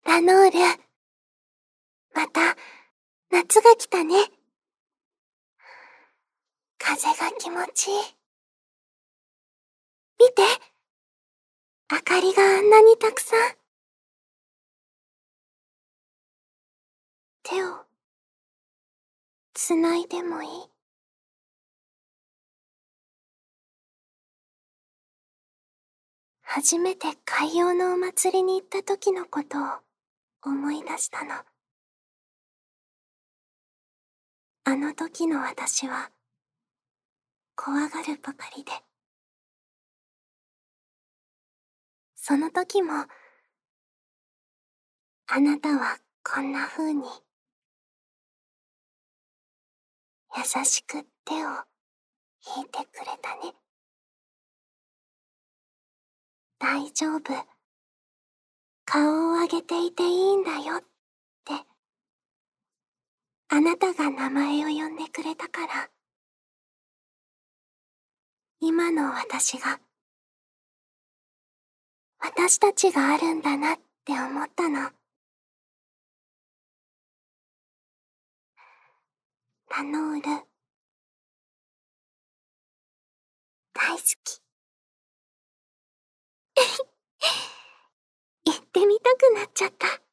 ラノール、また、夏が来たね。風が気持ちいい。見て、明かりがあんなにたくさん。手を、つないでもいい？初めて海洋のお祭りに行った時のことを思い出したの。あの時の私は、怖がるばかりで。その時も、あなたはこんな風に、優しく手を引いてくれたね。大丈夫。顔を上げていていいんだよって、あなたが名前を呼んでくれたから、今の私が、私たちがあるんだなって思ったの。ラノール、大好き。言ってみたくなっちゃった。